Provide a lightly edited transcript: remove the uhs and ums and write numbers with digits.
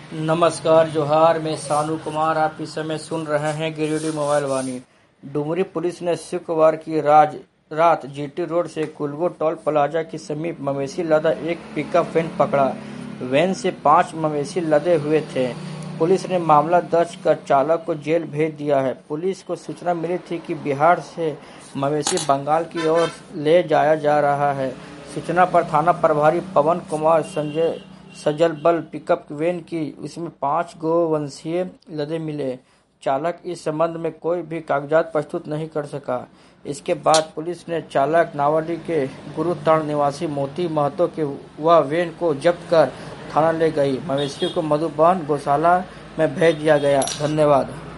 नमस्कार जोहार, मैं सानू कुमार। आप इस समय सुन रहे हैं गिरिडीह मोबाइल वाणी। डुमरी पुलिस ने शुक्रवार की रात जीटी रोड से कुलगो टोल प्लाजा के समीप मवेशी लदा एक पिकअप वैन पकड़ा। वैन से 5 मवेशी लदे हुए थे। पुलिस ने मामला दर्ज कर चालक को जेल भेज दिया है। पुलिस को सूचना मिली थी कि बिहार से मवेशी बंगाल की ओर ले जाया जा रहा है। सूचना पर थाना प्रभारी पवन कुमार सजल बल पिकअप वैन की उसमें 5 गोवंशीय लदे मिले। चालक इस संबंध में कोई भी कागजात प्रस्तुत नहीं कर सका। इसके बाद पुलिस ने चालक नावली के गुरुताड़ निवासी मोती महतो के वह वैन को जब्त कर थाना ले गई। मवेशियों को मधुबन गौशाला में भेज दिया गया। धन्यवाद।